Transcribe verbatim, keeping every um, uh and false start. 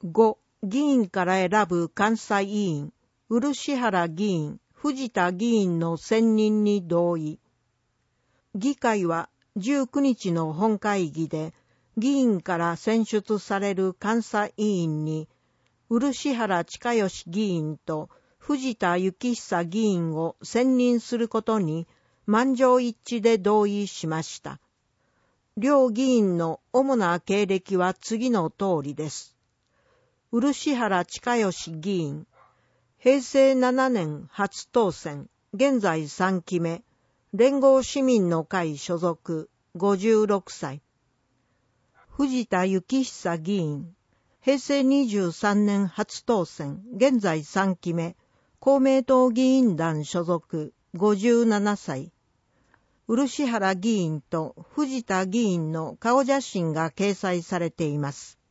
ご、議員から選ぶ監査委員、漆原議員、藤田議員の選任に同意。議会はじゅうくにちの本会議で、議員から選出される監査委員に、漆原親義議員と藤田幸久議員を選任することに満場一致で同意しました。両議員の主な経歴は次の通りです。漆原親義議員、へいせいななねん初当選、現在さんきめ、連合市民の会所属、ごじゅうろくさい。藤田幸久議員、へいせいにじゅうさんねん初当選、現在さんきめ、公明党議員団所属、ごじゅうななさい。漆原議員と藤田議員の顔写真が掲載されています。